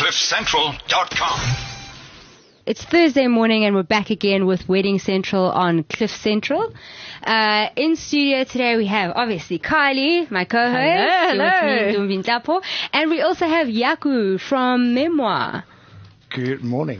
CliffCentral.com. It's Thursday morning and we're back again with Wedding Central on Cliff Central. In studio today we have obviously Kylie, my co-host. Hello. And we also have Yaku from Memoir. Good morning.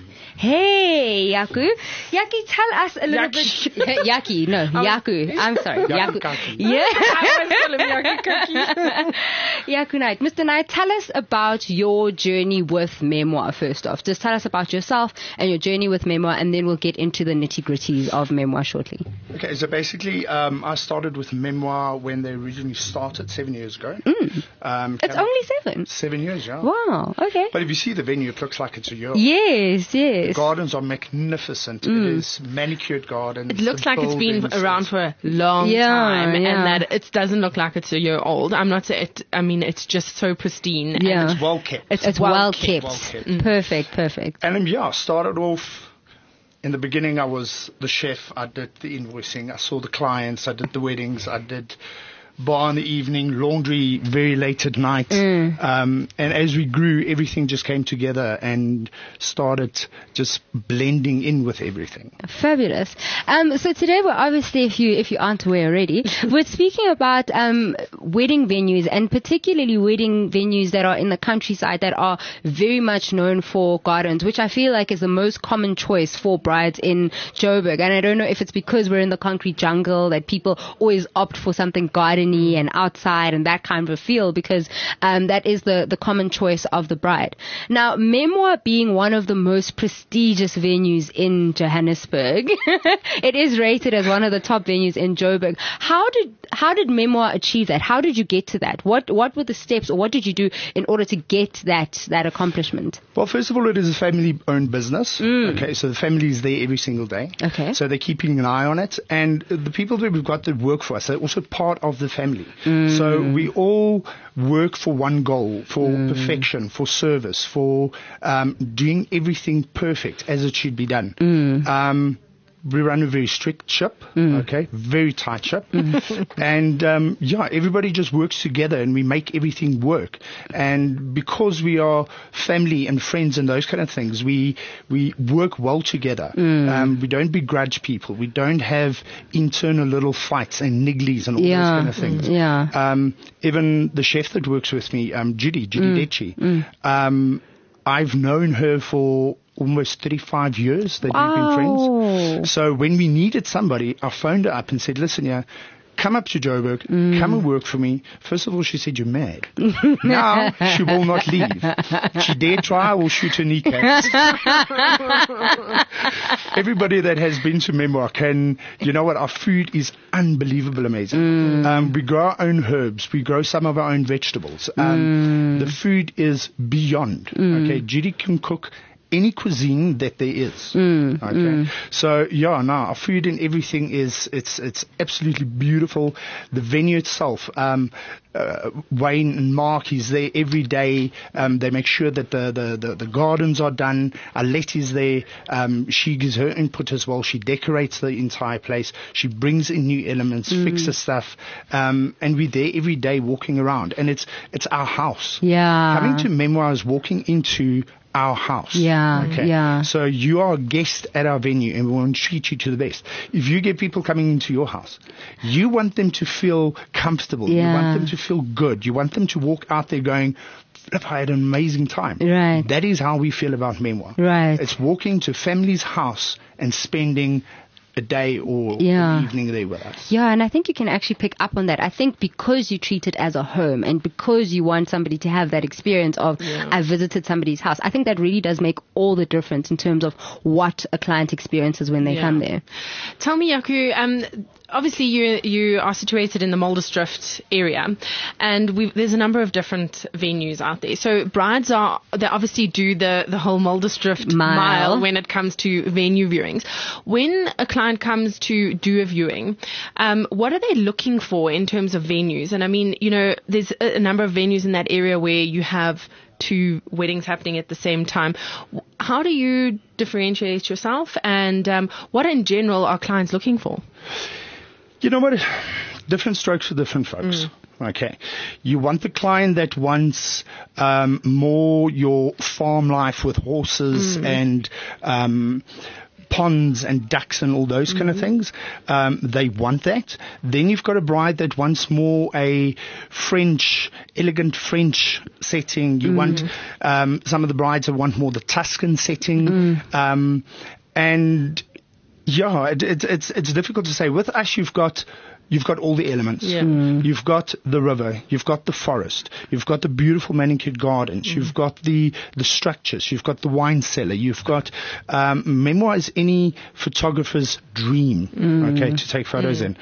Hey, Yaku. Yaki, tell us a little bit. Yaki, no, Yaku. I'm sorry. Yaku. Yeah. I always call him Yaku Kaki. Yaku Knight. Mr. Knight, tell us about your journey with Memoir first off. Just tell us about yourself and your journey with Memoir, and then we'll get into the nitty-gritties of Memoir shortly. Okay, so basically, I started with Memoir when they originally started 7 years ago. It's only 7? 7 years, yeah. Wow, okay. But if you see the venue, it looks like it's a year. Yes. The gardens are magnificent. It is manicured gardens. It looks like it's been around for a long time, and that it doesn't look like it's a year old. I'm not saying it. I mean, it's just so pristine. Yeah. And it's well kept. It's well kept. Perfect. And I started off. In the beginning, I was the chef. I did the invoicing. I saw the clients. I did the weddings. I did bar in the evening, laundry very late at night. And as we grew, everything just came together and started just blending in with everything. Fabulous. So today we're obviously, if you aren't aware already, we're speaking about wedding venues, and particularly wedding venues that are in the countryside that are very much known for gardens, which I feel like is the most common choice for brides in Joburg. And I don't know if it's because we're in the concrete jungle that people always opt for something gardeny and outside and that kind of a feel, because that is the common choice of the bride. Now, Memoir being one of the most prestigious venues in Johannesburg, it is rated as one of the top venues in Joburg. How did Memoir achieve that? How did you get to that? What were the steps, or what did you do in order to get that accomplishment? Well, first of all, it is a family-owned business. Okay, so the family is there every single day. Okay. So they're keeping an eye on it, and the people that we've got that work for us are also part of the family. So we all work for one goal, for perfection, for service, for doing everything perfect as it should be done. We run a very strict ship, okay, very tight ship. And, everybody just works together and we make everything work. And because we are family and friends and those kind of things, we work well together. We don't begrudge people. We don't have internal little fights and nigglies and all those kind of things. Even the chef that works with me, Judy Dechi, I've known her for almost 35 years that we've been friends. So when we needed somebody, I phoned her up and said, listen, come up to Joburg, come and work for me. First of all, she said, you're mad. Now, she will not leave. She dare try, I will shoot her kneecaps. Everybody that has been to Memoir can, you know what, our food is unbelievable amazing. We grow our own herbs. We grow some of our own vegetables. The food is beyond. Okay, Judy can cook any cuisine that there is. Okay. So our food and everything it's absolutely beautiful. The venue itself, Wayne and Mark is there every day. They make sure that the gardens are done. Alette is there. She gives her input as well. She decorates the entire place. She brings in new elements, fixes stuff. And we're there every day walking around. And it's our house. Coming to Memoir is walking into our house. So you are a guest at our venue and we want to treat you to the best. If you get people coming into your house, you want them to feel comfortable. You want them to feel good. You want them to walk out there going, I had an amazing time. That is how we feel about Memoir. It's walking to family's house and spending a day or an evening there with us. And I think you can actually pick up on that. I think because you treat it as a home and because you want somebody to have that experience of I visited somebody's house, I think that really does make all the difference in terms of what a client experiences when they come there. Tell me, Yaku, obviously you are situated in the Muldersdrift area, and there's a number of different venues out there. So brides they obviously do the whole Muldersdrift mile when it comes to venue viewings. When a client comes to do a viewing, what are they looking for in terms of venues? And I mean, there's a number of venues in that area where you have 2 weddings happening at the same time. How do you differentiate yourself, and what in general are clients looking for? You know what? Different strokes for different folks. Okay. You want the client that wants more your farm life with horses and ponds and ducks and all those kind of things. They want that. Then you've got a bride that wants more a elegant French setting. You want some of the brides that want more the Tuscan setting. And yeah, it's difficult to say. With us, you've got all the elements. Yeah. You've got the river. You've got the forest. You've got the beautiful manicured gardens. You've got the structures. You've got the wine cellar. You've got memoir is any photographer's dream. Okay, to take photos in.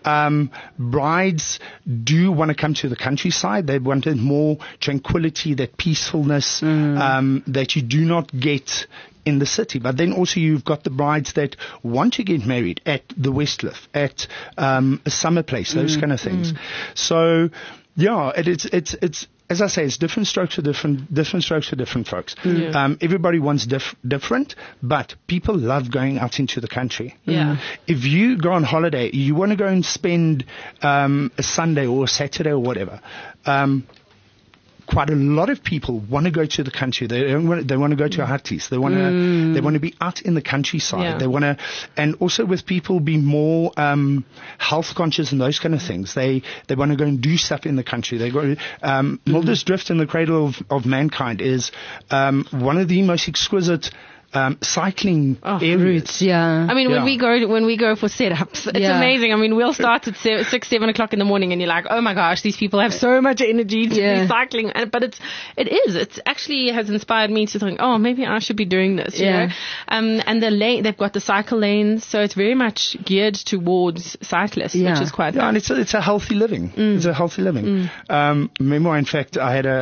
Brides do want to come to the countryside. They wanted more tranquility, that peacefulness that you do not get in the city. But then also you've got the brides that want to get married at the Westcliff, at a summer place, those kind of things. So yeah, it's as I say, it's different strokes for different folks. Everybody wants different, but people love going out into the country. Yeah. If you go on holiday, you want to go and spend a Sunday or a Saturday or whatever. Quite a lot of people want to go to the country. They want to go to Hatis. They want to be out in the countryside. Yeah. They want to, and also with people be more health conscious and those kind of things. They want to go and do stuff in the country. They go. Mulder's Drift in the Cradle of Mankind is one of the most exquisite cycling areas. Routes, yeah. I mean, when we go for setups, it's amazing. I mean, we'll start at 6, 7 o'clock in the morning, and you're like, oh my gosh, these people have so much energy to be cycling. But it actually has inspired me to think, oh, maybe I should be doing this. You know? And they've got the cycle lanes, so it's very much geared towards cyclists, which is quite and it's a healthy living. It's a healthy living. Memoir, in fact,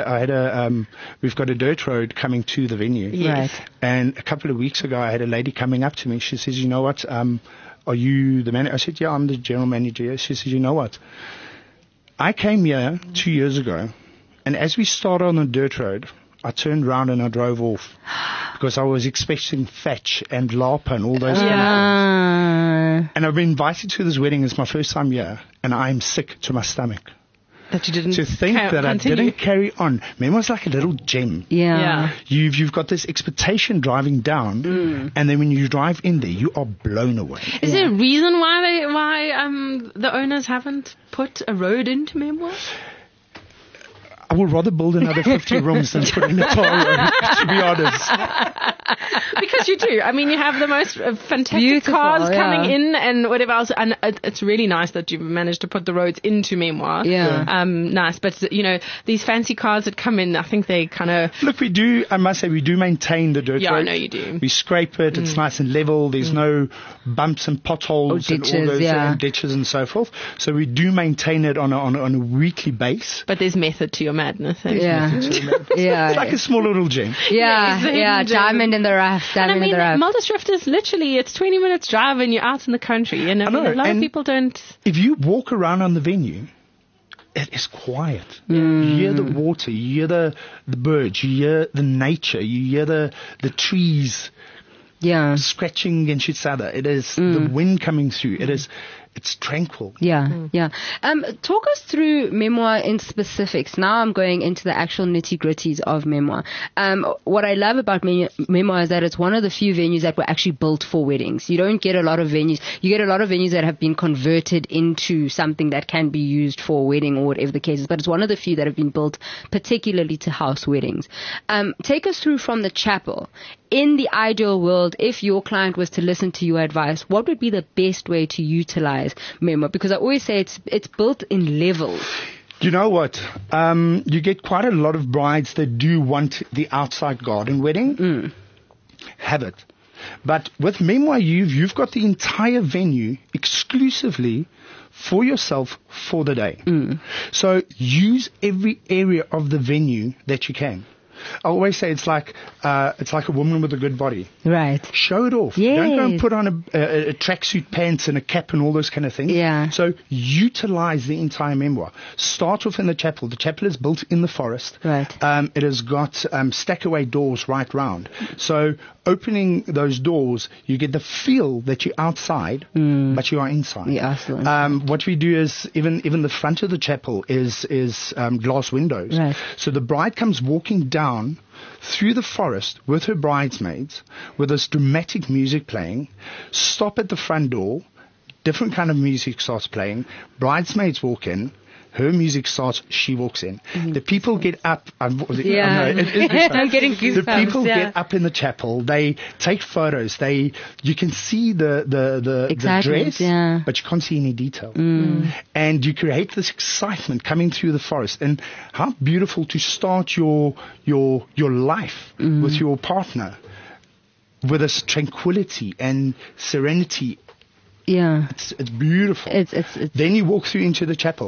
we've got a dirt road coming to the venue. Yes. And a couple of weeks ago, I had a lady coming up to me. She says, you know what, are you the manager? I said, yeah, I'm the general manager. She says, you know what, I came here 2 years ago, and as we started on the dirt road, I turned around and I drove off because I was expecting Thatch and Lapa and all those kind of things. And I've been invited to this wedding. It's my first time here, and I'm sick to my stomach. That you didn't to think that I didn't carry on. Memoir's like a little gem. Yeah. You've got this expectation driving down, and then when you drive in there, you are blown away. Is there a reason why the owners haven't put a road into Memoir? I would rather build another 50 rooms than put in a tar road, to be honest. Because you do. I mean, you have the most fantastic Beautiful, cars coming in and whatever else. And it's really nice that you've managed to put the roads into Memoir. Yeah. Nice. But, you know, these fancy cars that come in, I think they kind of... Look, I must say, we do maintain the dirt road. Yeah, I know you do. We scrape it. It's nice and level. There's no bumps and potholes ditches, and all those and ditches and so forth. So we do maintain it on a weekly base. But there's method to your madness. It's like a small little gem. Diamond in the rough. Mulder's Drift is literally, it's 20 minutes drive and you're out in the country. And a lot of people don't... If you walk around on the venue, it is quiet. You hear the water, you hear the birds, you hear the nature, you hear the trees scratching against each other. It is the wind coming through. It's tranquil. Yeah. Talk us through Memoir in specifics. Now I'm going into the actual nitty-gritties of Memoir. What I love about Memoir is that it's one of the few venues that were actually built for weddings. You don't get a lot of venues. You get a lot of venues that have been converted into something that can be used for a wedding or whatever the case is, but it's one of the few that have been built particularly to house weddings. Take us through from the chapel. In the ideal world, if your client was to listen to your advice, what would be the best way to utilize Memoir? Because I always say it's built in levels. You know what? You get quite a lot of brides that do want the outside garden wedding. Have it. But with Memoir, you've got the entire venue exclusively for yourself for the day. So use every area of the venue that you can. I always say it's like a woman with a good body. Right. Show it off. Yes. Don't go and put on a tracksuit pants and a cap and all those kind of things. Yeah. So utilize the entire memoir. Start off in the chapel. The chapel is built in the forest. Right. It has got stack-away doors right round. So opening those doors, you get the feel that you're outside, but you are inside. Yeah, absolutely. What we do is even the front of the chapel is glass windows. Right. So the bride comes walking down through the forest with her bridesmaids, with this dramatic music playing, stop at the front door, different kind of music starts playing, bridesmaids walk in, her music starts, she walks in. The people get up. I'm getting goosebumps. The people get up in the chapel. They take photos. You can see the dress, but you can't see any detail. And you create this excitement coming through the forest. And how beautiful to start your life with your partner with this tranquility and serenity. Yeah. It's beautiful. It's Then you walk through into the chapel.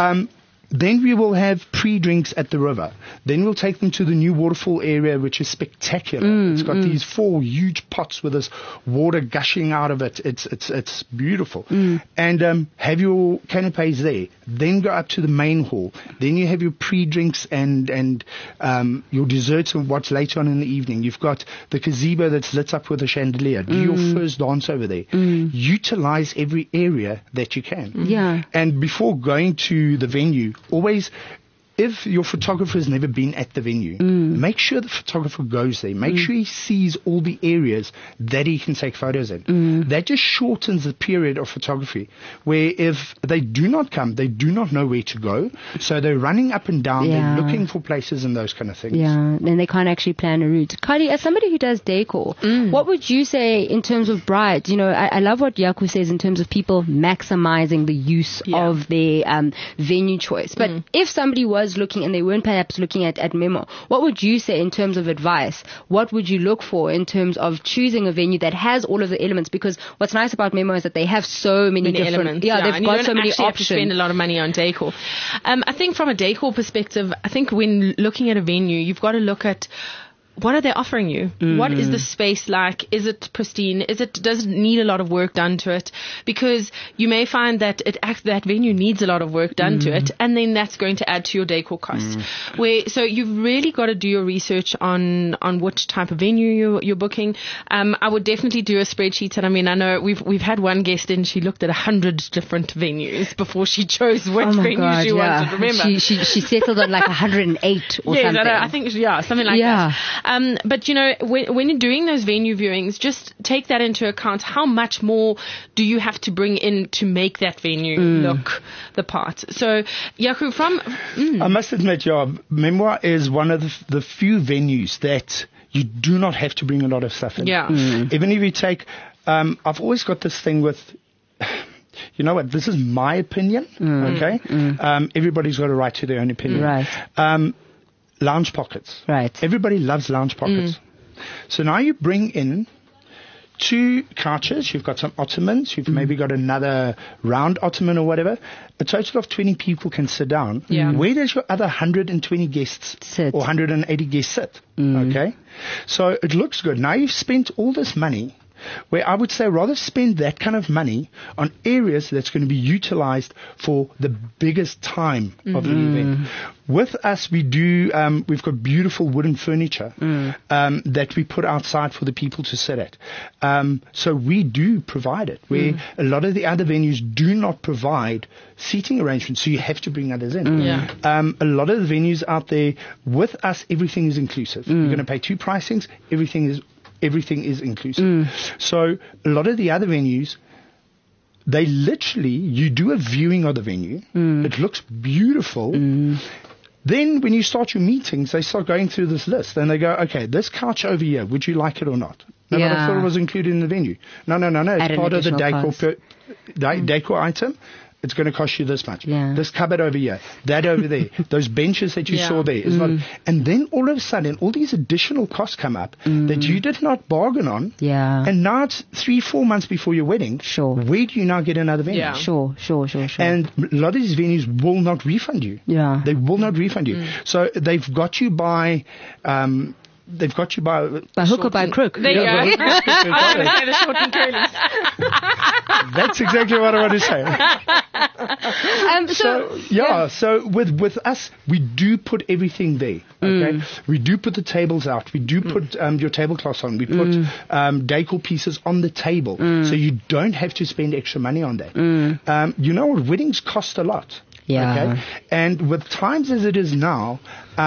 Then we will have pre-drinks at the river. Then we'll take them to the new waterfall area, which is spectacular. It's got these 4 huge pots with this water gushing out of it. It's beautiful. And have your canapes there. Then go up to the main hall. Then you have your pre-drinks and your desserts and what's later on in the evening. You've got the gazebo that's lit up with a chandelier. Do your first dance over there. Utilize every area that you can. Yeah. And before going to the venue, always, if your photographer has never been at the venue, make sure the photographer goes there. Make sure he sees all the areas that he can take photos in. That just shortens the period of photography, where if they do not come, they do not know where to go. So they're running up and down, they're looking for places and those kind of things. Yeah, and they can't actually plan a route. Kali, as somebody who does decor, what would you say in terms of brides? You know, I love what Yaku says in terms of people maximizing the use of their venue choice. But if somebody was looking and they weren't perhaps looking at Memo, what would you say in terms of advice? What would you look for in terms of choosing a venue that has all of the elements? Because what's nice about Memo is that they have so many different elements. They've got so many options. Have to spend a lot of money on decor. I think from a decor perspective, I think when looking at a venue, you've got to look at what are they offering you? What is the space like? Is it pristine? Does it need a lot of work done to it? Because you may find that that venue needs a lot of work done to it, and then that's going to add to your decor cost. So you've really got to do your research on which type of venue you're booking. I would definitely do a spreadsheet, and I mean, I know we've had one guest in, she looked at 100 different venues before she chose which venue she wanted. Remember, she settled on like 108 or something. I think something like that. But you know, when you're doing those venue viewings, just take that into account. How much more do you have to bring in to make that venue look the part? So, Yaku, I must admit, Memoir is one of the few venues that you do not have to bring a lot of stuff in. Yeah. Even if you take, I've always got this thing with, you know what, this is my opinion, okay? Everybody's got a right to their own opinion. Right. Lounge pockets. Right. Everybody loves lounge pockets. So now you bring in 2 couches, you've got some ottomans, you've maybe got another round ottoman or whatever. A total of 20 people can sit down. Yeah. Where does your other 120 guests sit, or 180 guests sit? Okay. So it looks good. Now you've spent all this money, where I would say rather spend that kind of money on areas that's going to be utilized for the biggest time of the event. With us, we've got beautiful wooden furniture that we put outside for the people to sit at. So we do provide it, where a lot of the other venues do not provide seating arrangements, so you have to bring others in. A lot of the venues out there, with us, everything is inclusive. You're going to pay 2 pricings, everything is inclusive. So a lot of the other venues, they literally, you do a viewing of the venue. It looks beautiful. Then when you start your meetings, they start going through this list and they go, okay, this couch over here, would you like it or not? No, but I thought it was included in the venue. No. It's part of the decor item. it's going to cost you this much. Yeah. This cupboard over here, that over there, those benches that you saw there is not. And then all of a sudden, all these additional costs come up that you did not bargain on. Yeah. And now it's 3-4 months before your wedding. Sure. Where do you now get another venue? Yeah. Sure. And a lot of these venues will not refund you. Yeah. They will not refund you. So they've got you by. By hook or by crook. There you go. I want to say the short and curlies. That's exactly what I want to say. So with us, we do put everything there. Okay, we do put the tables out. We do put your tablecloths on. We put decor pieces on the table, so you don't have to spend extra money on that. You know what? Weddings cost a lot. Yeah. Okay, and with times as it is now,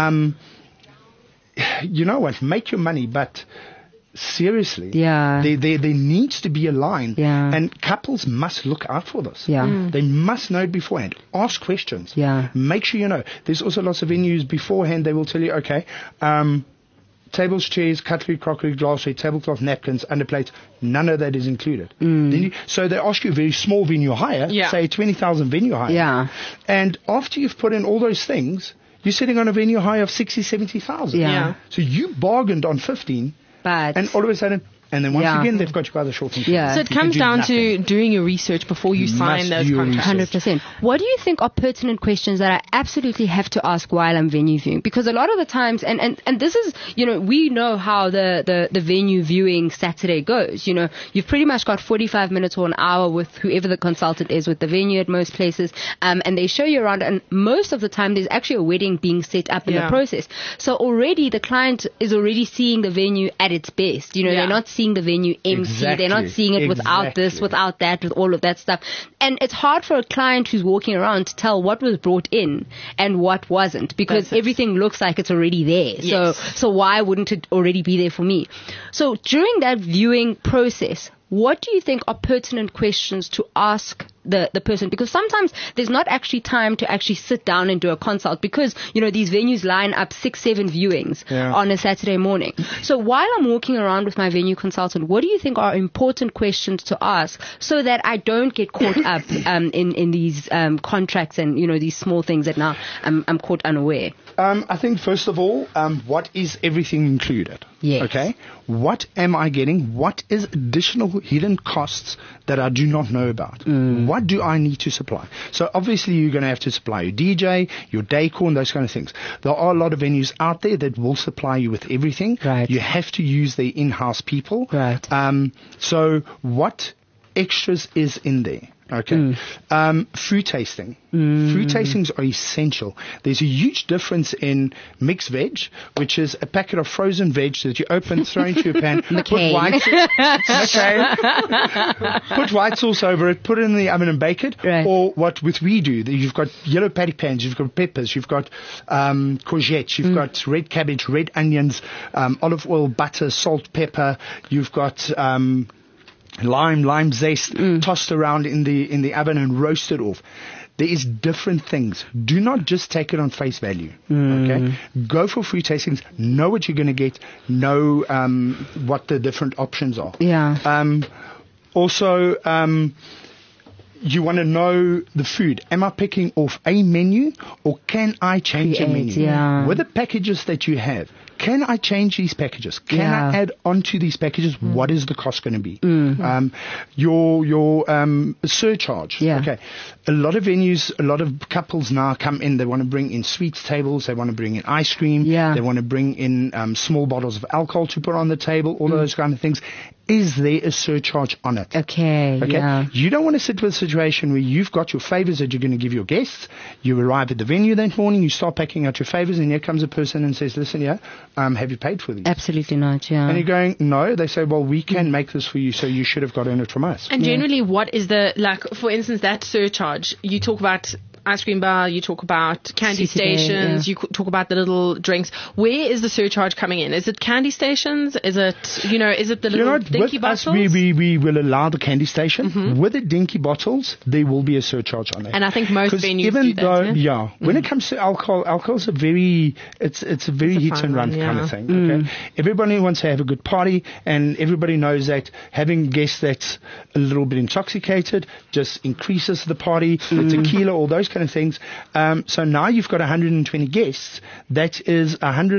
you know what? Make your money, but seriously, there needs to be a line, and couples must look out for this. They must know it beforehand. Ask questions. Make sure you know. There's also lots of venues beforehand. They will tell you, okay, tables, chairs, cutlery, crockery, glassware, tablecloth, napkins, underplates. None of that is included. So they ask you a very small venue hire, say 20,000 venue hire, and after you've put in all those things, you're sitting on a venue high of 60, 70,000. So you bargained on 15, and all of a sudden, and then once again, they've got you by the short and short. So it comes down to doing your research before you sign those contracts. 100%. What do you think are pertinent questions that I absolutely have to ask while I'm venue viewing? Because a lot of the times, and this is, we know how the venue viewing Saturday goes. You've pretty much got 45 minutes or an hour with whoever the consultant is with the venue at most places, and they show you around, and most of the time there's actually a wedding being set up in the process. So already the client is already seeing the venue at its best. They're not seeing the venue empty. Exactly. They're not seeing it without this, without that, with all of that stuff. And it's hard for a client who's walking around to tell what was brought in and what wasn't, because everything looks like it's already there. So why wouldn't it already be there for me? So during that viewing process, what do you think are pertinent questions to ask the person? Because sometimes there's not actually time to actually sit down and do a consult, because, these venues line up 6-7 viewings on a Saturday morning. So while I'm walking around with my venue consultant, what do you think are important questions to ask so that I don't get caught up in these contracts and, these small things that now I'm caught unaware? I think, first of all, what is everything included? Yes. Okay. What am I getting? What is additional hidden costs that I do not know about? What do I need to supply? So obviously you're going to have to supply your DJ, your decor, and those kind of things. There are a lot of venues out there that will supply you with everything. Right. You have to use their in-house people. Right. So what extras is in there? Okay. Fruit tasting. Fruit tastings are essential. There's a huge difference in mixed veg, which is a packet of frozen veg that you open, throw into your pan, put white sauce over it, put it in the oven and bake it. Right. Or what we do, you've got yellow patty pans, you've got peppers, you've got courgettes, you've got red cabbage, red onions, olive oil, butter, salt, pepper. You've got lime zest tossed around in the oven and roasted off. There is different things. Do not just take it on face value. Okay, go for fruit tastings. Know what you're going to get. Know what the different options are. Also, you want to know the food. Am I picking off a menu, or can I change a menu? With the packages that you have, can I change these packages? Can I add on to these packages? What is the cost going to be? Your surcharge. Okay. A lot of venues, a lot of couples now come in. They want to bring in sweets tables. They want to bring in ice cream. They want to bring in small bottles of alcohol to put on the table. All of those kind of things. Is there a surcharge on it? Okay. You don't want to sit with a situation where you've got your favors that you're going to give your guests. You arrive at the venue that morning, you start packing out your favors, and here comes a person and says, listen, have you paid for these? Absolutely not, And you're going, no. They say, well, we can make this for you, so you should have gotten it from us. And generally, what is for instance, that surcharge, you talk about ice cream bar, you talk about candy CCJ, stations, you talk about the little drinks. Where is the surcharge coming in? Is it candy stations? Is it, is it the little dinky with bottles? us, we will allow the candy station. With the dinky bottles, there will be a surcharge on it. And I think most 'Cause venues even do that. though, when it comes to alcohol's a very, it's a very It's a hit fun and run one, kind yeah. of thing. Okay, everybody wants to have a good party, and everybody knows that having guests that's a little bit intoxicated just increases the party. The tequila, all those kind of things. So now you've got 120 guests. That is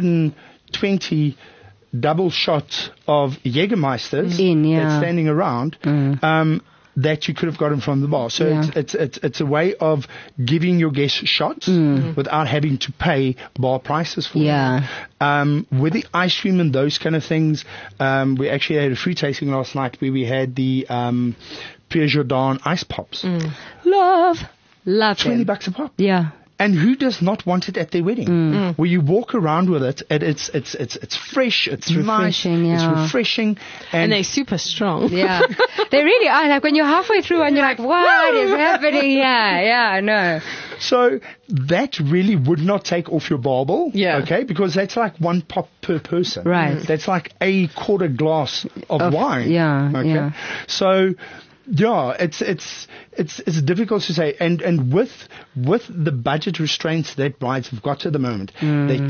120 double shots of Jägermeisters that's standing around. That you could have gotten from the bar. So it's a way of giving your guests shots without having to pay bar prices for them. With the ice cream and those kind of things, we actually had a fruit tasting last night where we had the Pierre Jordan ice pops. Love $20 them. a pop. Yeah. And who does not want it at their wedding? Where you walk around with it, and it's fresh, it's nice, it's refreshing, And they're super strong. Yeah. They really are. Like when you're halfway through and you're like, what is happening here? Yeah, I know. So that really would not take off your barbel, Yeah. okay? Because that's like one pop per person. Right. That's like a quarter glass of wine. Yeah, Okay. yeah. So, yeah, it's difficult to say, and with the budget restraints that brides have got at the moment, they're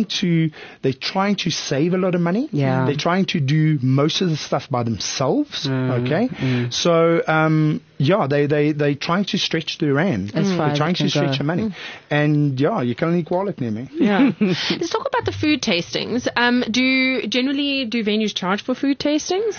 trying to save a lot of money. Yeah. They're trying to do most of the stuff by themselves. Okay. So they trying to stretch their rand. As far They're as trying it can to stretch go. their money, and you can only call it near me. Yeah. Let's talk about the food tastings. Do venues charge for food tastings?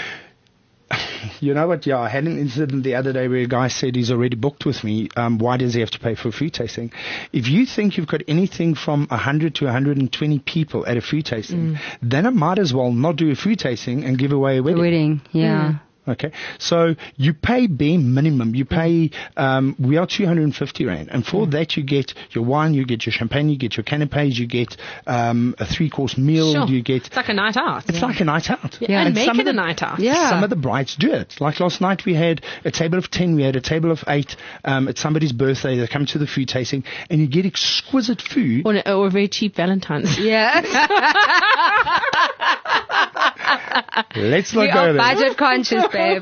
You know what? Yeah, I had an incident the other day where a guy said he's already booked with me. Why does he have to pay for a food tasting? If you think you've got anything from 100 to 120 people at a food tasting, then I might as well not do a food tasting and give away a wedding. Wedding, yeah. Okay, so you pay bare minimum. You pay, we are 250 Rand. And for that you get your wine, you get your champagne, you get your canapes, you get a 3-course meal, Sure. you get... It's like a night out. It's like a night out. Yeah, and make some it of a night out. Yeah. Some of the brides do it. Like last night we had a table of 10, we had a table of 8. It's somebody's birthday, they come to the food tasting, and you get exquisite food. Or a very cheap Valentine's. Yeah. Let's not We go are there. budget conscious, babe.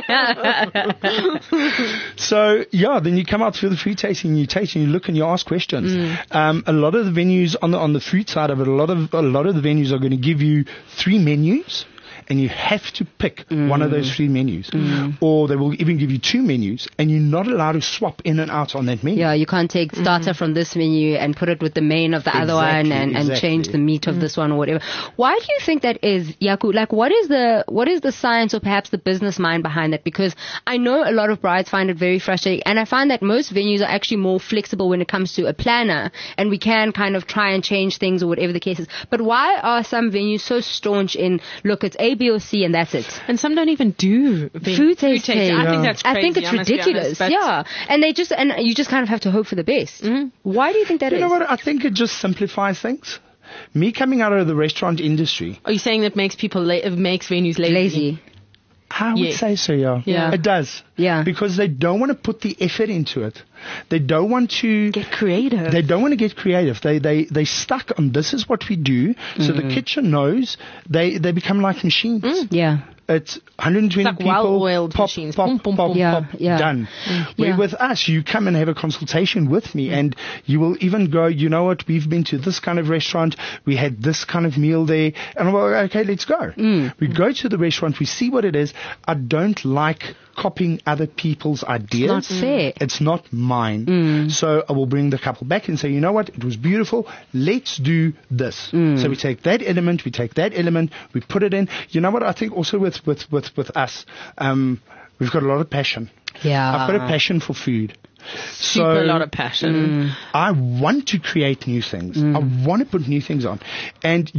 So, then you come out for the food tasting, you taste and you look and you ask questions. A lot of the venues on the food side of it, a lot of the venues are going to give you 3 menus. And you have to pick one of those 3 menus. Or they will even give you 2 menus, and you're not allowed to swap in and out on that menu. Yeah, you can't take starter from this menu and put it with the main of the other one and change the meat of this one or whatever. Why do you think that is, Yaku? Like, what is the science or perhaps the business mind behind that? Because I know a lot of brides find it very frustrating, and I find that most venues are actually more flexible when it comes to a planner, and we can kind of try and change things or whatever the case is. But why are some venues so staunch in, look, it's A, B, or C, and that's it? And some don't even do Food tasting. I think that's crazy. I think it's I must be ridiculous. honest, but And you just kind of have to hope for the best. Why do you think that is? You know what? I think it just simplifies things. Me coming out of the restaurant industry, Are you saying that makes makes venues lazy? I would say so, Yeah. It does. Yeah. Because they don't want to put the effort into it. They don't want to Get creative. They don't want to get creative. They stuck on this is what we do. So the kitchen knows they become like machines. Yeah. It's 120 It's like people. well-oiled pop, machines. Pop, Boom, boom, pop, boom. Yeah, pop, yeah. done. Where Yeah. with us, you come and have a consultation with me, and you will even go, you know what, we've been to this kind of restaurant, we had this kind of meal there, and I'm like, okay, let's go. We go to the restaurant, we see what it is. I don't like copying other people's ideas. Not fair. It's not mine. So I will bring the couple back and say, you know what, it was beautiful. Let's do this. So we take that element, we put it in. You know what, I think also with us, we've got a lot of passion. Yeah. I've got a passion for food. Super lot of passion. I want to create new things. I want to put new things on. And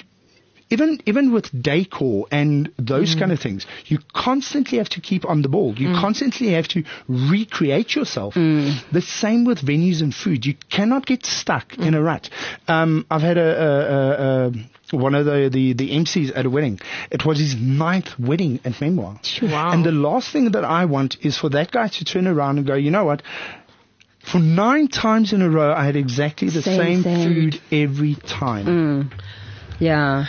even with decor and those kind of things, you constantly have to keep on the ball. You constantly have to recreate yourself. The same with venues and food. You cannot get stuck in a rut. I've had one of the MCs at a wedding. It was his 9th wedding at Memoir. Wow. And the last thing that I want is for that guy to turn around and go, you know what? For 9 times in a row, I had exactly the same food every time. Yeah.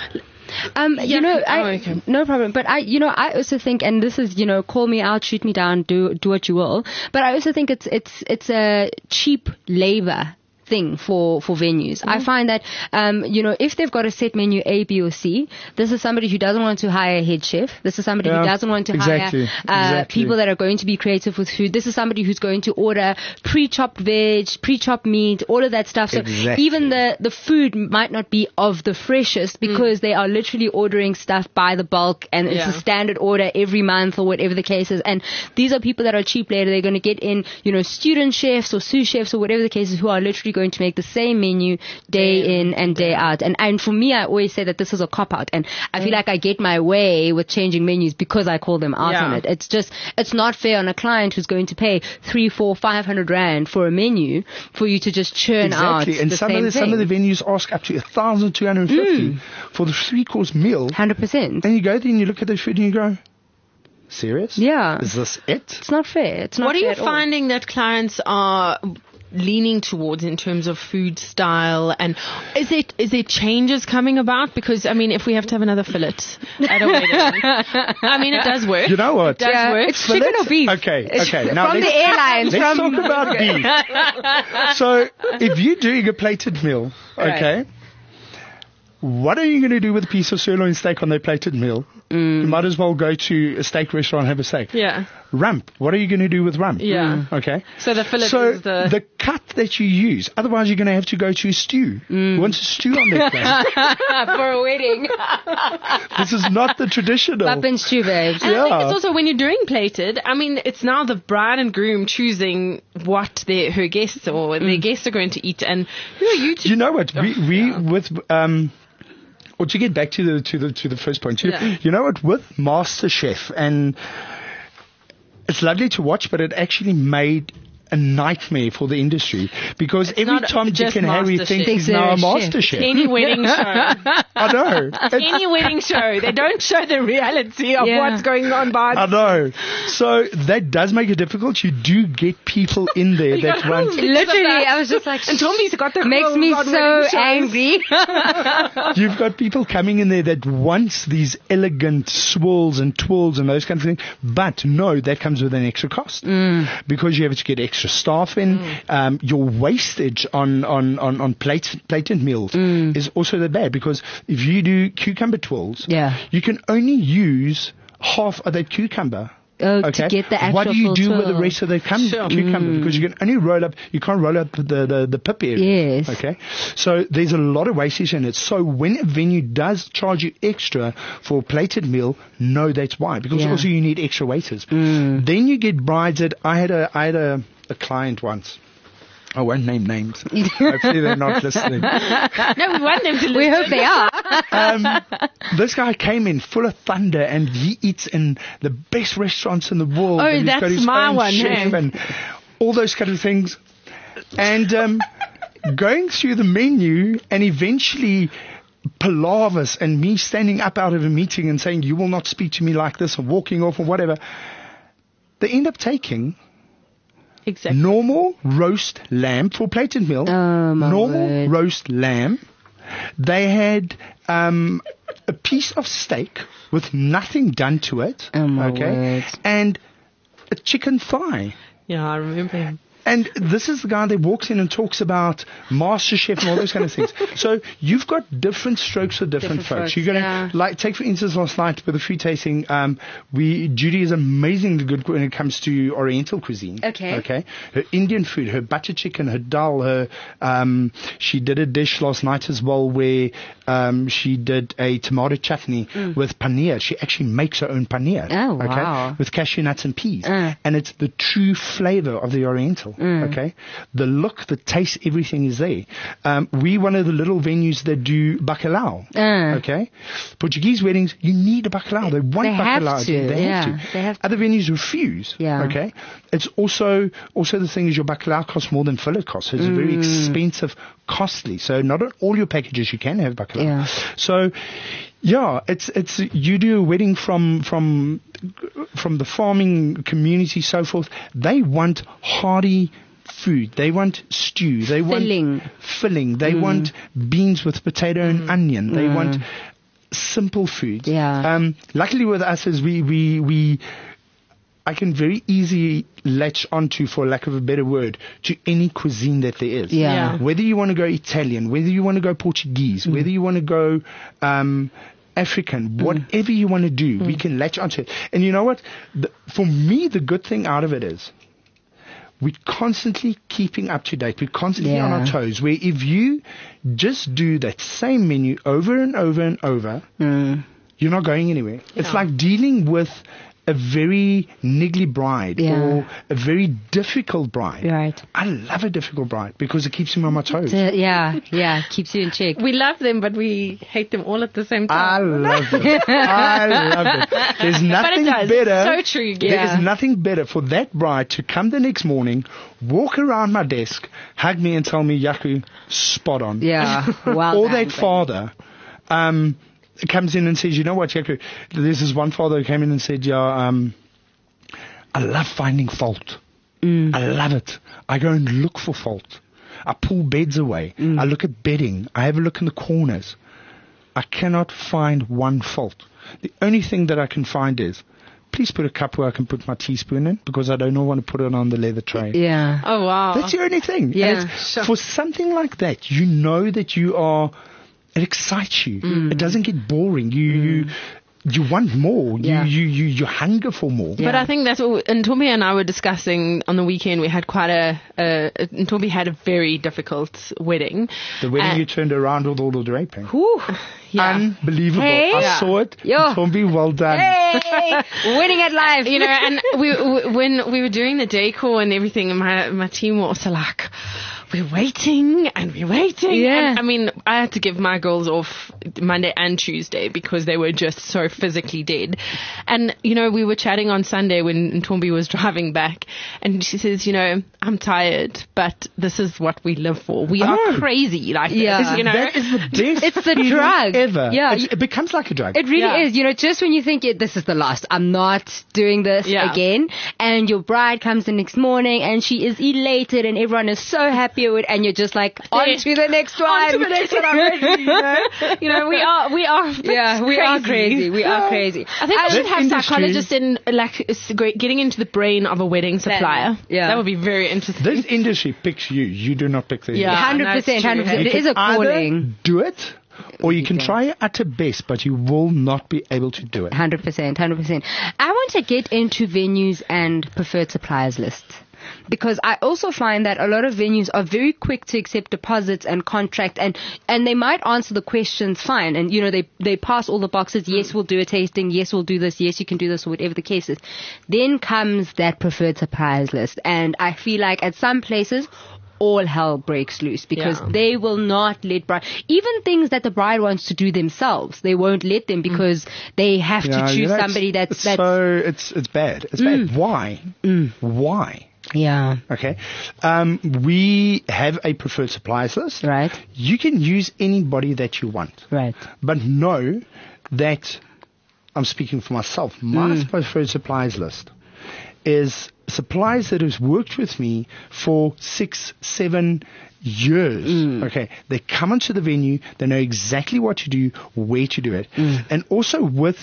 No problem. But I also think, and this is, call me out, shoot me down, do what you will. But I also think it's a cheap labor thing for venues. I find that, if they've got a set menu A, B, or C, this is somebody who doesn't want to hire a head chef. This is somebody who doesn't want to hire people that are going to be creative with food. This is somebody who's going to order pre-chopped veg, pre-chopped meat, all of that stuff. So even the food might not be of the freshest because they are literally ordering stuff by the bulk, and it's a standard order every month or whatever the case is. And these are people that are cheap labor. They're going to get in, student chefs or sous chefs or whatever the case is, who are literally going to make the same menu day in and day out. And for me, I always say that this is a cop-out, and I feel like I get my way with changing menus because I call them out on it. It's not fair on a client who's going to pay 300, 400, 500 rand for a menu for you to just churn out and the some same of the venues ask up to 1,250 for the 3-course meal. 100%. And you go there and you look at the food and you go, serious? Yeah. Is this it? It's not fair. It's not What are fair you finding that clients are leaning towards in terms of food style, and is there changes coming about? Because if we have to have another fillet at a wedding, it does work. You know what? It does work. It's chicken or beef. Okay. Now from the airlines. Let's talk about beef. So if you're doing a plated meal, okay, what are you going to do with a piece of sirloin steak on their plated meal? You might as well go to a steak restaurant and have a steak. Yeah. Rump. What are you going to do with rump? Yeah. Okay. So the fillet is the cut that you use. Otherwise, you're going to have to go to a stew. Who wants a stew on their plate? For a wedding. This is not the traditional. Up and stew, babes. And I think it's also when you're doing plated, it's now the bride and groom choosing what her guests or their guests are going to eat. And who are you to... You know what? Or to get back to the first point, you know what, with MasterChef, and it's lovely to watch, but it actually made a nightmare for the industry, because every time Dick and Harry thinks he's now a master chef. Any wedding show. I know. Any wedding show. They don't show the reality of what's going on behind. I know. So that does make it difficult. You do get people in there that want... Literally, I was just like... And Tommy's got the... Makes me so angry. You've got people coming in there that wants these elegant swirls and twirls and those kind of things. But no, that comes with an extra cost. Because you have to get extra staff in. Your wastage on plated meals is also that bad, because if you do cucumber twirls, you can only use half of that cucumber. To get the actual what do you do twirl with the rest of the cucumber? Because you can only you can't roll up the pip area. Yes. Okay. So there's a lot of wastage in it. So when a venue does charge you extra for a plated meal, no, that's why. Because also you need extra waiters. Then you get brides that I had a client once. I won't name names. Hopefully they're not listening. No, we want them to listen. We hope they are. This guy came in full of thunder, and he eats in the best restaurants in the world. Oh, and that's he's got his my own one, chef and all those kind of things. And going through the menu, and eventually palavers and me standing up out of a meeting and saying, "You will not speak to me like this," or walking off or whatever. They end up taking normal roast lamb for plated meal. Normal roast lamb. They had a piece of steak with nothing done to it. And a chicken thigh. Yeah, I remember him. And this is the guy that walks in and talks about MasterChef and all those kind of things. So you've got different strokes for different folks. You're going to, take for instance, last night with the food tasting, Judy is amazingly good when it comes to Oriental cuisine. Okay. Her Indian food, her butter chicken, her dal, she did a dish last night as well where she did a tomato chutney with paneer. She actually makes her own paneer. Oh, wow. With cashew nuts and peas. And it's the true flavor of the Oriental. Okay, the look, the taste, everything is there. We one of the little venues that do bacalhau. Okay, Portuguese weddings, you need a bacalhau. They want bacalhau. They have to. Other venues refuse. Okay, it's also the thing is your bacalhau costs more than fillet costs. So it's very expensive, costly. So not on all your packages you can have bacalhau. So. Yeah, it's you do a wedding from the farming community, so forth. They want hearty food. They want stew. They Filling. want filling. They want beans with potato and onion. They want simple food. Yeah. Luckily with us is I can very easily latch onto, for lack of a better word, to any cuisine that there is. Yeah. Whether you want to go Italian, whether you want to go Portuguese, whether you want to go African, whatever you want to do, we can latch onto it. And you know what? For me, the good thing out of it is we're constantly keeping up to date. We're constantly on our toes. Where if you just do that same menu over and over and over, you're not going anywhere. It's like dealing with a very niggly bride or a very difficult bride. Right. I love a difficult bride because it keeps me on my toes. Keeps you in check. We love them, but we hate them all at the same time. I love it. I love it. There's nothing better. So true. There is nothing better for that bride to come the next morning, walk around my desk, hug me and tell me, Yaku, spot on. Yeah. Well Or done, that father, comes in and says, you know what, Yaku, there's this one father who came in and said, I love finding fault. I love it. I go and look for fault. I pull beds away. I look at bedding. I have a look in the corners. I cannot find one fault. The only thing that I can find is, please put a cup where I can put my teaspoon in, because I don't want to put it on the leather tray. Yeah. Oh, wow. That's the only thing. Yeah. For something like that, you know that it excites you. It doesn't get boring. You want more. Yeah. You hunger for more. Yeah. But I think that's what Ntombi and I were discussing on the weekend. We had Ntombi had a very difficult wedding. The wedding you turned around with all the draping. Whew. Yeah. Unbelievable. Hey. I saw it. Yo. Ntombi, well done. Hey, winning at life. You know, and when we were doing the decor and everything, my team were also like, we're waiting and we're waiting. Yeah. And, I mean, I had to give my girls off Monday and Tuesday because they were just so physically dead. And, you know, we were chatting on Sunday when Ntombi was driving back, and she says, you know, I'm tired, but this is what we live for. We are crazy like this, you know. That is the best It's the feeling drug. ever. Yeah. It becomes like a drug. It really is. You know, just when you think this is the last, I'm not doing this again. And your bride comes the next morning and she is elated and everyone is so happy with it, and you're just like, on to the next one. On to the next one, I'm ready, you know. You know, we are we are crazy. We are crazy. I think I should This have industry- psychologists in, like, getting into the brain of a wedding supplier. Yeah. That would be very interesting. This industry picks you. You do not pick the industry. Yeah. 100%. 100%. It is a Either calling. do it, or you can try your utter best, but you will not be able to do it. 100%. I want to get into venues and preferred suppliers lists, because I also find that a lot of venues are very quick to accept deposits and contract, and they might answer the questions fine, and you know they pass all the boxes. Yes, we'll do a tasting. Yes, we'll do this. Yes, you can do this, or whatever the case is. Then comes that preferred suppliers list, and I feel like at some places all hell breaks loose, because they will not let even things that the bride wants to do themselves, they won't let them, because they have to choose somebody that's so it's bad. It's bad. Why? Why? Yeah. Okay. We have a preferred suppliers list. Right. You can use anybody that you want. Right. But know that, I'm speaking for myself, my preferred suppliers list is suppliers that has worked with me for 6-7 years. Okay. They come into the venue, they know exactly what to do, where to do it. And also with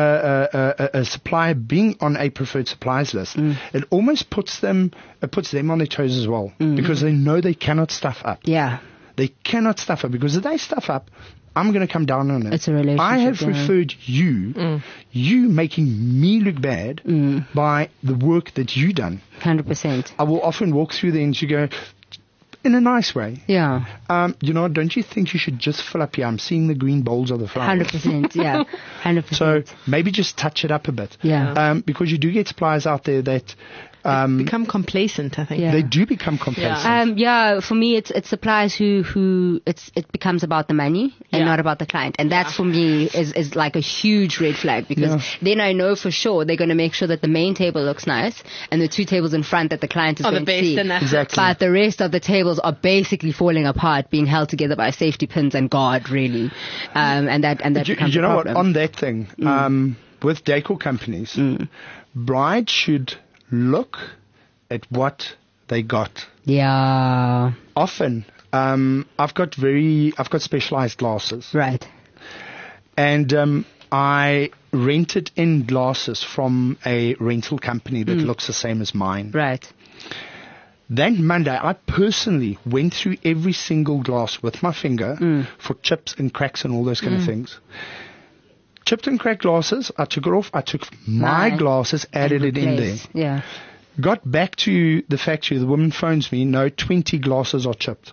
a supplier being on a preferred suppliers list, it almost puts them on their toes as well, because they know they cannot stuff up. Yeah. They cannot stuff up, because if they stuff up, I'm going to come down on it. It's a relationship. I have referred you making me look bad by the work that you done. 100%. I will often walk through there and you go, in a nice way. Yeah. You know, don't you think you should just fill up here? I'm seeing the green bowls of the flowers. 100%. Yeah. 100%. So maybe just touch it up a bit. Yeah. Because you do get suppliers out there that become complacent, I think. Yeah. they do become complacent. For me, it's suppliers who it becomes about the money and not about the client, and that's for me is like a huge red flag, because then I know for sure they're going to make sure that the main table looks nice and the two tables in front that the client is going to see. Exactly. But the rest of the tables are basically falling apart, being held together by safety pins and guard, really, and that becomes you a know what? problem. On that thing, with decor companies, brides should look at what they got Yeah. Often, I've got specialized glasses. Right. And I rented in glasses from a rental company that looks the same as mine. Right. That Monday, I personally went through every single glass with my finger for chips and cracks and all those kind of things. Chipped and cracked glasses, I took it off. I took my glasses, added it in there. Yeah. Got back to the factory. The woman phones me. No, 20 glasses are chipped.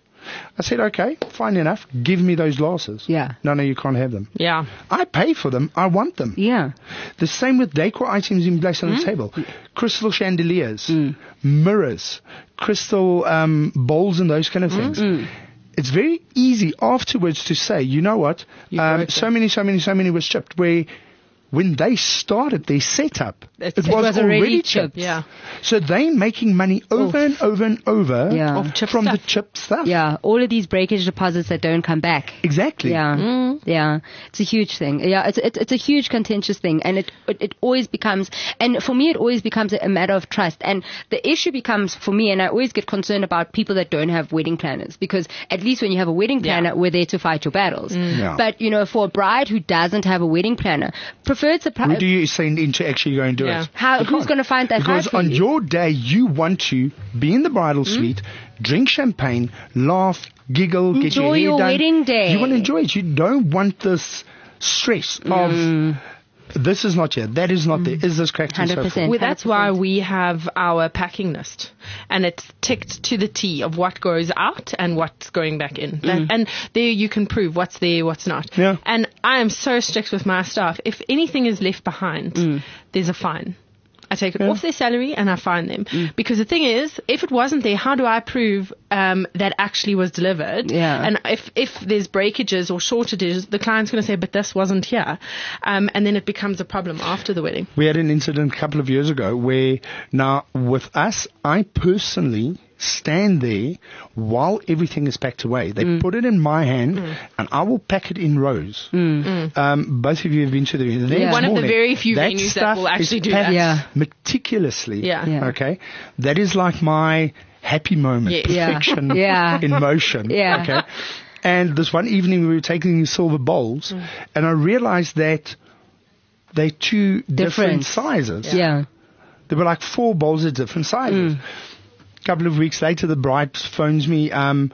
I said, okay, fine enough. Give me those glasses. Yeah. No, you can't have them. Yeah. I pay for them. I want them. Yeah. The same with decor items in place on the table. Crystal chandeliers, mirrors, crystal bowls and those kind of things. It's very easy afterwards to say, you know what, so many was chipped, where when they started their setup, it was already chipped. Yeah. So they're making money over and over and over from the chip stuff. Yeah, all of these breakage deposits that don't come back. Exactly. Yeah, yeah, it's a huge thing. Yeah, it's a huge contentious thing, and it always becomes, and for me, it always becomes a matter of trust. And the issue becomes for me, and I always get concerned about people that don't have wedding planners, because at least when you have a wedding planner, we're there to fight your battles. Yeah. But for a bride who doesn't have a wedding planner, preferred supply. Who do you send in to actually go and do it? Who's going to find that? Because on your day, you want to be in the bridal suite, drink champagne, laugh, giggle, get enjoy your hair your done. wedding day. You want to enjoy it. You don't want this stress of this is not here, that is not there, is this cracked and so 100%. forth. Well, that's why we have our packing list, and it's ticked to the T of what goes out and what's going back in. And there you can prove what's there, what's not. Yeah. And I am so strict with my staff. If anything is left behind, there's a fine. I take it off their salary and I fine them. Because the thing is, if it wasn't there, how do I prove that actually was delivered? Yeah. And if there's breakages or shortages, the client's going to say, but this wasn't here. And then it becomes a problem after the wedding. We had an incident a couple of years ago where now with us, I personally stand there while everything is packed away. They put it in my hand and I will pack it in rows. Both of you have been to the next One of the morning, very few that venues that stuff will actually is do packed that. meticulously. Yeah. Okay. That is like my happy moment. Yes. Perfection in motion. Yeah. Okay. And this one evening we were taking these silver bowls and I realized that they're two different sizes. Yeah. There were like 4 bowls of different sizes. Couple of weeks later, the bride phones me.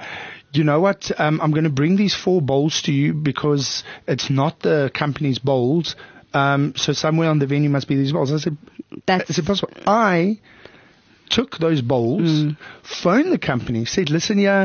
You know what? I'm going to bring these 4 bowls to you because it's not the company's bowls. So somewhere on the venue must be these bowls. I said, is it possible? I took those bowls, phoned the company, said, listen here,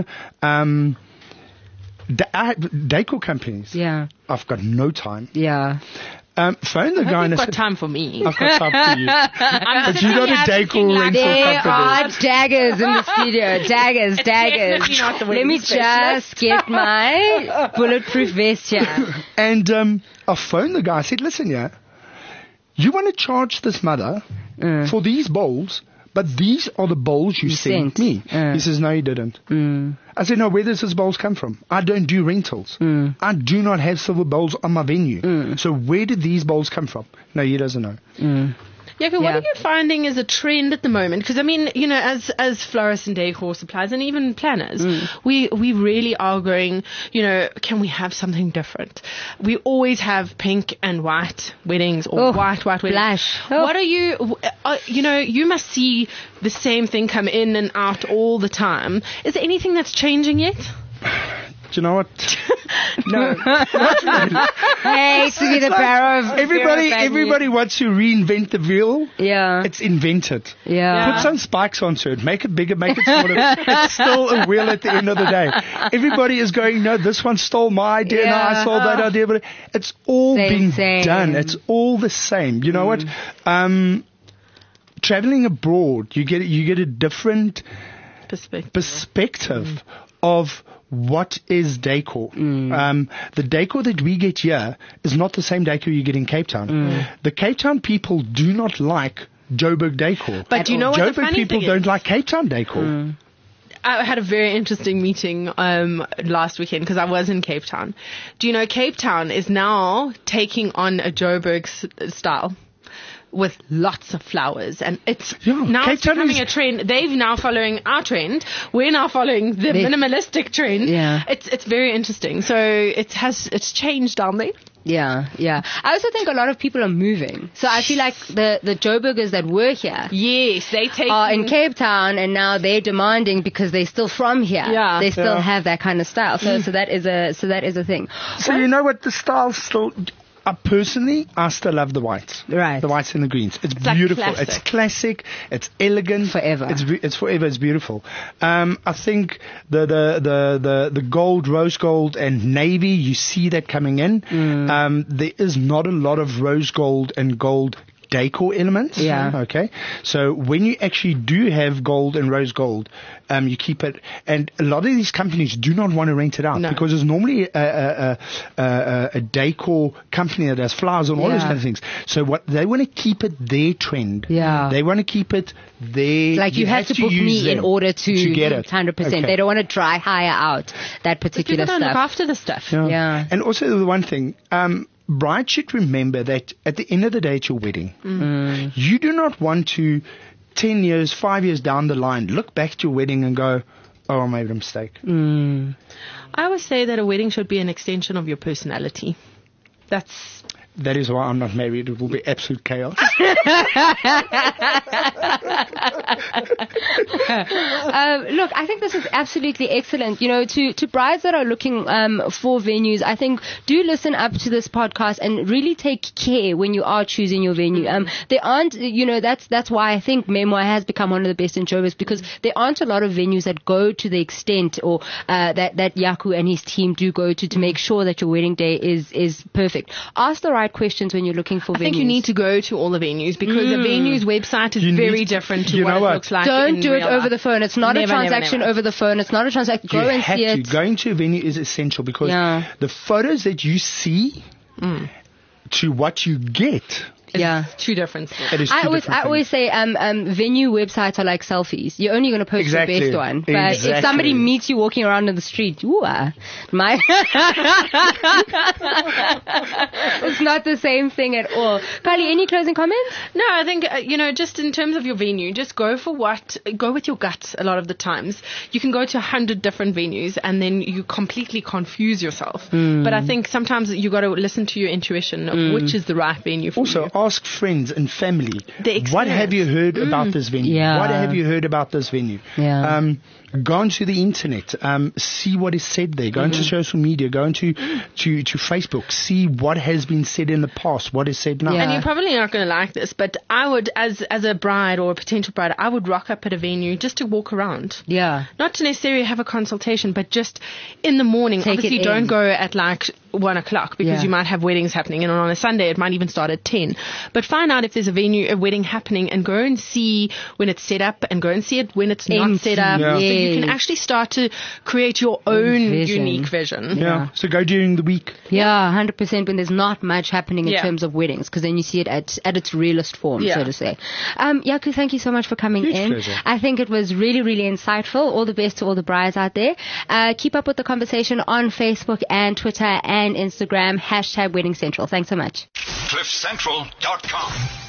decor companies. Yeah. I've got no time. Yeah. Phone the guy and I You've got said, time for me. I've got time for you. But you got a decor rental There are company. daggers in the studio. Daggers. definitely not the Let wedding me specialist. just get my bulletproof vest here. And I phoned the guy. I said, listen, you want to charge this mother for these bowls, but these are the bowls you sent me. He says, no, you didn't. I said, no, where does this bowls come from? I don't do rentals. I do not have silver bowls on my venue. So where did these bowls come from? No, he doesn't know. Yeah, what are you finding is a trend at the moment? Because, I mean, as florists and decor suppliers and even planners, we really are going, can we have something different? We always have pink and white weddings or white weddings. Blush. What are you, you must see the same thing come in and out all the time. Is there anything that's changing yet? Do you know what? No. Hey, to be the power of everybody wants to reinvent the wheel. Yeah. It's invented. Yeah. Put some spikes onto it. Make it bigger, make it smaller. It's still a wheel at the end of the day. Everybody is going, no, this one stole my idea. No, I stole that idea. But it's all been done. It's all the same. You know what? Traveling abroad, you get a different perspective of what is decor. The decor that we get here is not the same decor you get in Cape Town. The Cape Town people do not like Joburg decor. But you know what the Joburg funny people thing don't is? like Cape Town decor. I had a very interesting meeting last weekend because I was in Cape Town. Do you know Cape Town is now taking on a Joburg style? with lots of flowers, and it's Yeah, now Cape it's Town becoming is- a trend. They've now following our trend. We're now following the minimalistic trend. Yeah. It's very interesting. So it's changed down there. Yeah, yeah. I also think a lot of people are moving. So I feel like the Joburgers that were here Yes, they take are in Cape Town, and now they're demanding because they're still from here. Yeah. They still Yeah. have that kind of style. So that is a thing. So you know what? The style still. Personally, I still love the whites. Right. The whites and the greens. It's like beautiful. classic. It's classic. It's elegant. Forever. It's forever. It's beautiful. I think the gold, rose gold, and navy. You see that coming in. There is not a lot of rose gold and gold decor elements. Yeah. Okay. So when you actually do have gold and rose gold, you keep it. And a lot of these companies do not want to rent it out No. because there's normally a decor company that does flowers and all those Yeah. kind of things. So what they want to keep it their trend. Yeah. They want to keep it their. Like you have to book use me in them order to get it. 100%. Okay. They don't want to try hire out that particular people don't look stuff. after the stuff. Yeah. And also the one thing, brides should remember that at the end of the day, it's your wedding. You do not want to, 10 years, 5 years down the line, look back to your wedding and go, oh, I made a mistake. I always say that a wedding should be an extension of your personality. That is why I'm not married. It will be absolute chaos. Look, I think this is absolutely excellent. You know, to brides that are looking for venues, I think do listen up to this podcast and really take care when you are choosing your venue. There aren't, you know, that's why I think Memoir has become one of the best in showbiz, because there aren't a lot of venues that go to the extent or that Yaku and his team do go to make sure that your wedding day is perfect. Ask the right questions when you're looking for venues. I think you need to go to all the venues, because the venue's website is You very need- different to you what know it what? looks like. Don't in do it real over life. the phone. It's not a Never, never, transaction never. over the phone. It's not a transaction. Go You and have see to. it. Going to a venue is essential because Yeah. the photos that you see to what you get, Yeah. Two different things. it is two I different always say, venue websites are like selfies. You're only going to post Exactly. your best one. But if Exactly. somebody meets you walking around in the street, my, it's not the same thing at all. Kylie, any closing comments? No, I think, just in terms of your venue, just go with your gut a lot of the times. You can go to 100 different venues and then you completely confuse yourself. But I think sometimes you got to listen to your intuition of which is the right venue for Also, you. ask friends and family. The What have you heard about this venue? Yeah. What have you heard about this venue? Yeah. Go onto the internet, see what is said there. Go into social media. Go into to Facebook. See what has been said in the past. What is said now. Yeah. And you're probably not going to like this, but I would, as a bride or a potential bride, I would rock up at a venue just to walk around. Yeah. Not to necessarily have a consultation, but just in the morning. Take Obviously, it don't in. go at like 1 o'clock because Yeah. you might have weddings happening, and on a Sunday it might even start at 10. But find out if there's a wedding happening, and go and see when it's set up, and go and see it when it's not Empty. set up. Yeah. So you can Yes. actually start to create your own vision. unique vision. Yeah. So go during the week. Yeah, 100% when there's not much happening in Yeah. terms of weddings, because then you see it at its realest form, Yeah. so to say. Yaku, thank you so much for coming Huge in. pleasure. I think it was really, really insightful. All the best to all the brides out there. Keep up with the conversation on Facebook and Twitter and Instagram, #WeddingCentral. Thanks so much. CliffCentral.com.